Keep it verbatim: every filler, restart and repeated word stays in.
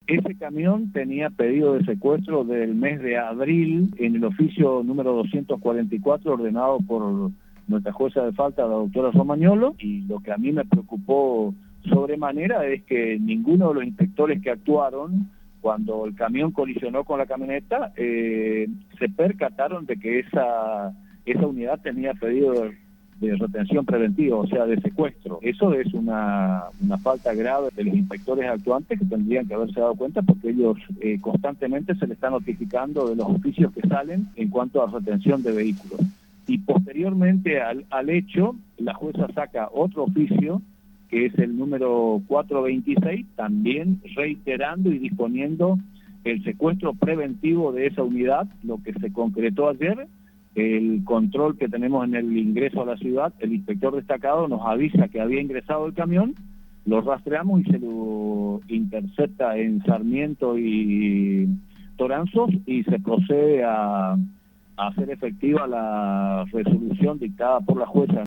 Ese camión tenía pedido de secuestro del mes de abril en el oficio número doscientos cuarenta y cuatro ordenado por nuestra jueza de falta, la doctora Romagnolo, y lo que a mí me preocupó sobremanera es que ninguno de los inspectores que actuaron cuando el camión colisionó con la camioneta eh, se percataron de que esa, esa unidad tenía pedido de, de retención preventiva, o sea, de secuestro. Eso es una, una falta grave de los inspectores actuantes que tendrían que haberse dado cuenta porque ellos eh, constantemente se les está notificando de los oficios que salen en cuanto a retención de vehículos. Y posteriormente al, al hecho, la jueza saca otro oficio, que es el número cuatrocientos veintiséis, también reiterando y disponiendo el secuestro preventivo de esa unidad, lo que se concretó ayer. El control que tenemos en el ingreso a la ciudad, el inspector destacado nos avisa que había ingresado el camión, lo rastreamos y se lo intercepta en Sarmiento y Toranzos y se procede a, a hacer efectiva la resolución dictada por la jueza.